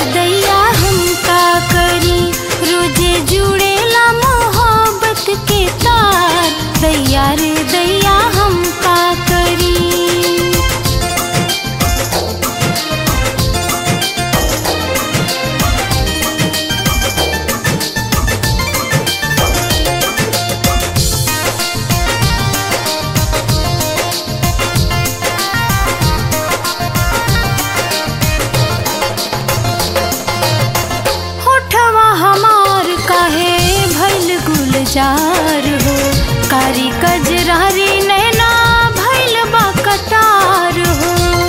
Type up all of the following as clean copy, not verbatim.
दैया हम का करी, रोजे जुड़ेला मोहब्बत के तार, दैया रे दैया हम का करी। हमार काहे भइल गुलजार हो, कारी कजरारी नैना भइल बा कटार हो।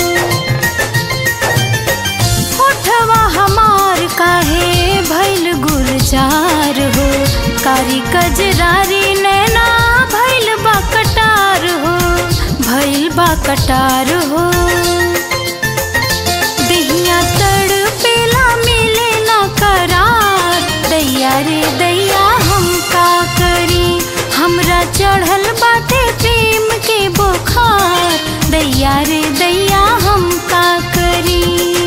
होठवा हमार काहे भइल गुलजार हो, कारी कजरारी नैना भइल बा कटार हो, भइल बा कटार हो। दहिया तड़पेला मिले ना करार, दैया रे दैया हम का करी, हमरा चढ़ल बाटे प्रेम के बुखार, दैया रे दैया हम का करी।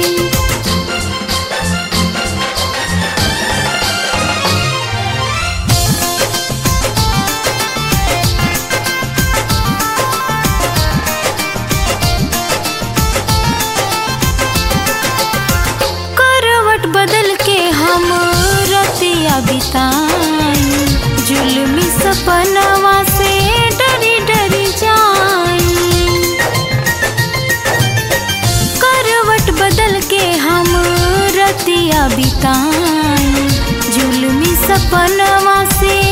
करवट बदल के हम रतिया बिताई, जुल्मी सपनवा से डरी डरी जाई। करवट बदल के हम रतिया बिताई, जुल्मी सपनवा से